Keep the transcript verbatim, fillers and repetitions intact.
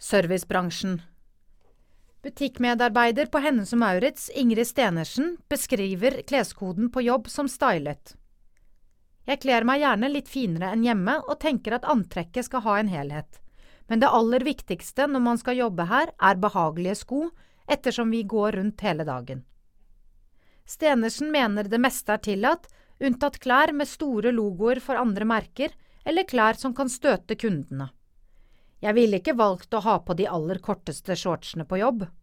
Servicebransjen. Butikkmedarbeider på Hennes og Mauritz, Ingrid Stenersen, beskriver kleskoden på jobb som stylet. Jeg kler meg gjerne litt finere enn hjemme og tenker at antrekket skal ha en helhet. Men det aller viktigste når man skal jobbe her er behagelige sko, ettersom vi går rundt hele dagen. Stenersen mener det meste er tillatt, unntatt klær med store logoer for andre merker, eller klær som kan støte kundene. Jeg ville ikke valgt å ha på de aller korteste shortsene på jobb.